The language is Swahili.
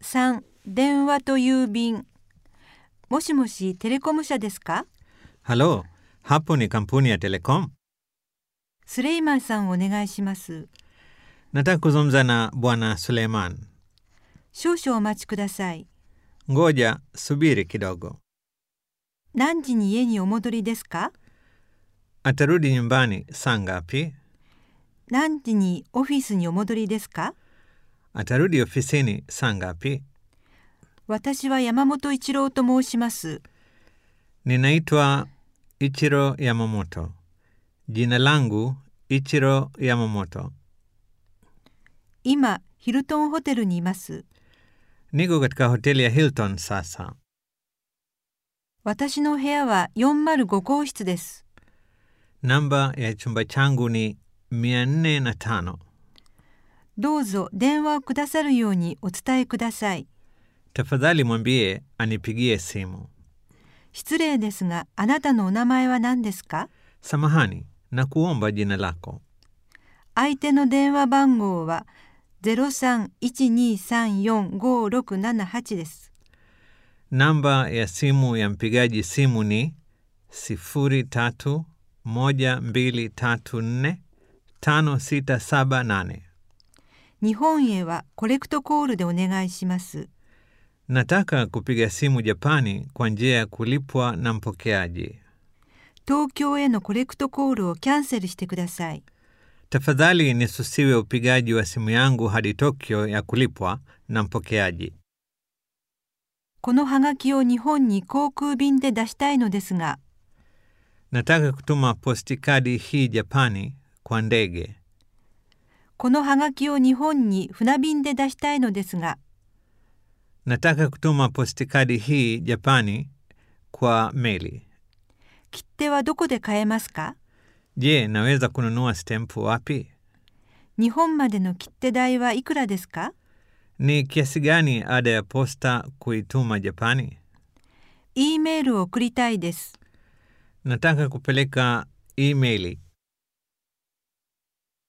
03電話と郵便。もしもし、テレコム社ですか？ Halo, hapo ni kampuni ya Telecom. スレイマンさんお願いします。 Nataka kuzungumza na Bwana Suleiman. 少々お待ちください。 Ngoja, subiri kidogo. 何時に家にお戻りですか？ Atarudi nyumbani saa ngapi? 何時にオフィスにお戻りですか？ Atarudi ofisini saa ngapi? 私は山本一郎と申します。 Ninaitwa Ichiro Yamamoto. Jina langu Ichiro Yamamoto. 今、ヒルトンホテルにいます。 Niko katika hoteli ya Hilton sasa. 私の部屋は405号室です。 Namba ya chumba changu ni 405. どうぞ電話をくださるようにお伝えください。 Tafadhali mwambie anipigie simu. 失礼ですが、あなたのお名前は何ですか？ Samahani, nakuomba jina lako. 相手の電話番号は 0312345678 です。 Namba ya simu ya mpigaji simu ni 0312345678. 日本へはコレクトコールでお願いします。 Nataka kupiga simu Japani kwa njia ya kulipwa na mpokeaji. 東京へのコレクトコールをキャンセルしてください。 Tafadhali nisusiwe upigaji wa simu yangu hadi Tokyo ya kulipwa na mpokeaji. このハガキを日本に航空便で出したいのですが、 Nataka kutuma postikadi hii Japani kwa ndege. このハガキを日本に船便で出したいのですが、 Nataka kutuma postikadi hii Japani kwa meli. 切手はどこで買えますか？ Je, naweza kununua stempu wapi? 日本までの切手代はいくらですか？ Ni kiasi gani ada ya posta kuituma Japani? E メールを送りたいです。 Nataka kupeleka emaili.